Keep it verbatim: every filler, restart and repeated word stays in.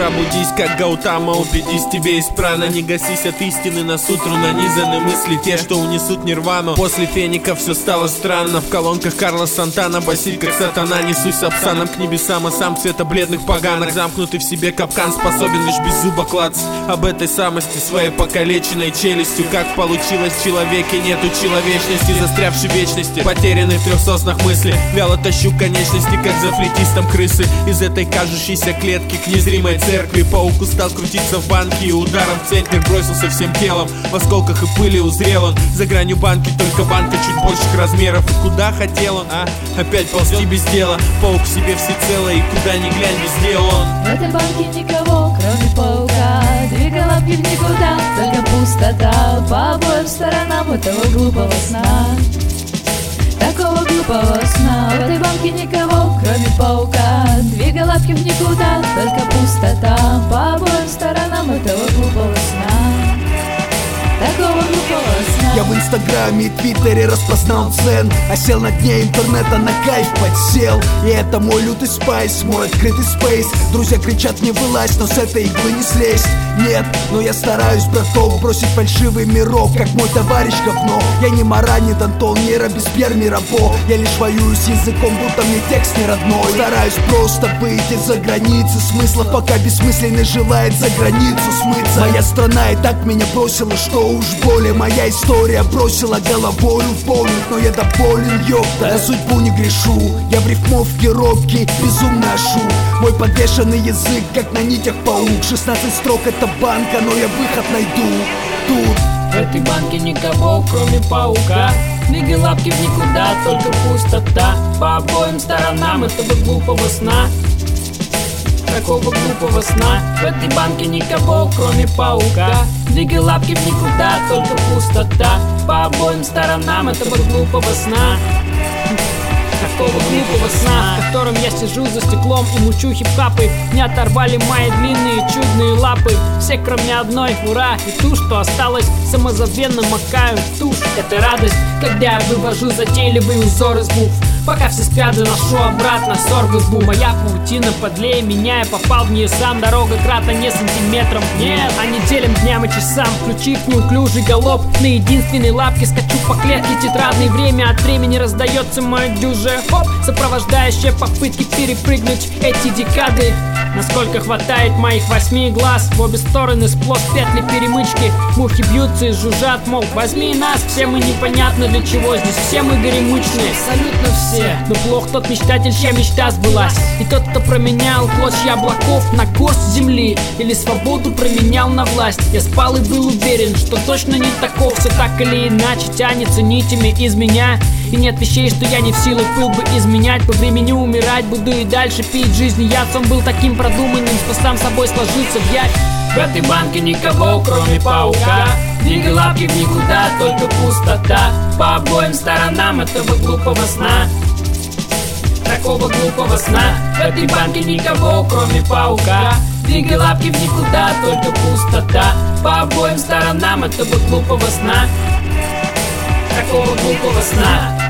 Пробудись, как Гаутама, убедись, тебе есть прана. Не гасись от истины, на сутру нанизаны мысли, те, что унесут нирвану. После феника все стало странно. В колонках Карла Сантана басит, как сатана. Несусь обсаном к небесам, а сам цвета бледных поганок. Замкнутый в себе капкан, способен лишь без зуба клацать об этой самости своей покалеченной челюстью. Как получилось, в человеке нету человечности, застрявшей в вечности, потерянный в трех соснах мысли. Вяло тащу конечности, как за флетистом крысы, из этой кажущейся клетки к незримой церкви. Паук устал крутиться в банке и ударом в центр бросился всем телом. В осколках и пыли узрел он за гранью банки, только банка чуть больших размеров. И куда хотел он, а? Опять ползти без дела. Паук в себе всецело, и куда ни глянь, везде он. В этой банке никого, кроме паука. Две головки в никуда, только пустота по обоим сторонам этого глупого сна. Такого глупого сна. В этой банке никого, кроме паука. Две головки в никуда, только пустота по обоим сторонам этого глупого сна. Такого глупого сна. Я в инстаграме и твиттере распознал цен, а сел на дне интернета, на кайф подсел. И это мой лютый спайс, мой открытый спейс. Друзья кричат мне вылазь, но с этой иглы не слезть. Нет, но я стараюсь, браток, бросить фальшивый мирок, как мой товарищ говно. Я не Мара, не Дантон, не Робеспьер, не Рабо. Я лишь воюю с языком, будто мне текст не родной. Стараюсь просто выйти за границы смыслов, пока бессмысленный желает за границу смыться. Моя страна и так меня бросила, что уж более. Моя история бросила головою в боулинг, но я доволен, ёпта, на судьбу не грешу. Я в рифмовке робкий, безумно ошу. Мой подвешенный язык, как на нитях паук. шестнадцать строк это банка, но я выход найду тут. В этой банке никого, кроме паука. Две лапки в никуда, только пустота по обоим сторонам этого глупого сна. Такого глупого сна. В этой банке никого, кроме паука. Две лапки в никуда, только пустота по обоим сторонам этого глупого сна. Такого глупого сна, в котором я сижу за стеклом и мучу хип-хапы. Не оторвали мои длинные чудные лапы. Все кроме одной, ура, и ту, что осталось, самозабвенно макаю в тушь. Это радость, когда я вывожу затейливый узор из букв. Пока все спят, заношу обратно ссор в избу. Моя паутина подлее меня, я попал в нее сам. Дорога кратно не сантиметром, нет, а неделям, дням и часам. Включив неуклюжий галоп, на единственной лапке скачу по клетке тетрадной. Время от времени раздается мое дюже хоп, сопровождающее попытки перепрыгнуть эти декады. Насколько хватает моих восьми глаз, в обе стороны сплошь петли перемычки. Мухи бьются и жужжат, мол, возьми нас. Все мы непонятно для чего здесь, все мы горемычные, абсолютно все. Но плох тот мечтатель, чья мечта сбылась. И тот, кто променял клочья облаков на горсть земли, или свободу променял на власть. Я спал и был уверен, что точно не таков. Все так или иначе тянется нитями из меня. И нет вещей, что я не в силах был бы изменять. По времени умирать буду и дальше пить жизнь. Я сам был таким продуманным, что сам собой сложился в явь. В этой банке никого, кроме паука. Две лапки в никуда, только пустота по обоим сторонам этого глупого сна. Такого глупого сна. В этой банке никого, кроме паука. Две лапки в никуда, только пустота по обоим сторонам этого глупого сна. Такого глупого сна.